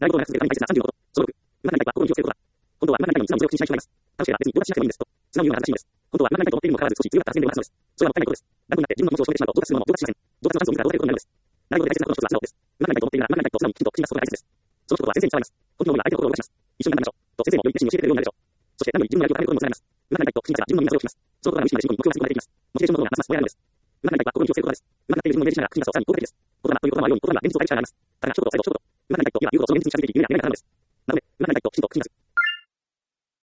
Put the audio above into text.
習い事が続けるために大切な30のこと。小6。うまくなりたいは心に気をつけることだ。本当はうまくなりたいのに素直に強く信じない人がいます。楽しければ別に上達しなくてもいいんですと。素直に言うのは恥ずかしいのです。本当はうまくなりたいと思っているにもかかわらず少し強かった発言で終わらすのです。それはもったいないことです。楽になって自分の気持ちを証明してしまうと上達するのも上達しません。上達のチャンスを見たら動体力になるのです。習い事で大切なことの一つは素直です。うまくなりたいと思っているならうまくなりたいと素直にきちんと口に出すことが大切です。その一言は先生に伝わります。本気の方が相手の心を動かします。一緒に頑張りましょう。と先生もより熱心に教えてくれるようになるでしょう。そして何より自分のやる気を高めることにもつながります。うまくなりたいと口に出せば自分の身に汗をかきます。そのことが無意識まで自分の目標が進むことができます。モチベーションの方がますます燃え上がるのです。うまくなりたいは心に気をつけることです。うまくなっている自分を明示しながら口に出すとさらに効果的です。言霊という言葉のように言葉には現実を変える力があります。だから一言最後一言。うまくなりたいと今は言うことをその現実に近づけていく夢が願いが叶うのです。なので、うまくなりたいときちんと口に出す。